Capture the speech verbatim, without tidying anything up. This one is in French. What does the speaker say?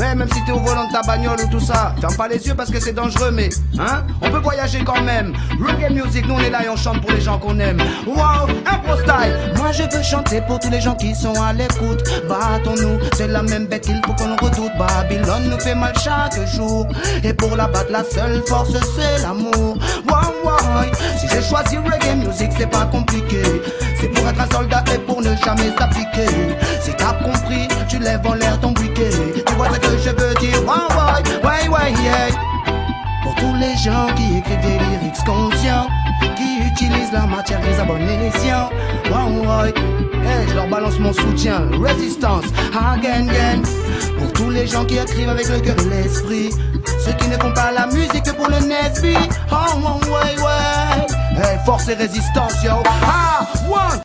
Ouais, même si t'es au volant de ta bagnole ou tout ça, ferme pas les yeux parce que c'est dangereux, mais hein, on peut voyager quand même. Reggae music, nous on est là et on chante pour les gens qu'on aime. Wow, impro style. Moi je veux chanter pour tous les gens qui sont à l'écoute. Battons-nous, c'est la même bête qu'il faut qu'on redoute. Babylone nous fait mal chaque jour, et pour la battre la seule force c'est l'amour. Wow, wow. Si j'ai choisi reggae music c'est pas compliqué. C'est pour être un soldat et pour ne jamais s'appliquer. Si t'as compris, tu lèves en l'air ton briquet. Tu vois ce que je veux dire? Wow, ouais, ouais, ouais, yeah. Pour tous les gens qui écrivent des lyrics conscients, qui utilisent la matière des abonnés scients. Wow, ouais. Hey, je leur balance mon soutien, résistance, again, again. Pour tous les gens qui écrivent avec le cœur et l'esprit, ceux qui ne font pas la musique que pour le Nesby. Oh, ouais, ouais. Hey, force et résistance, yo. Ah, one.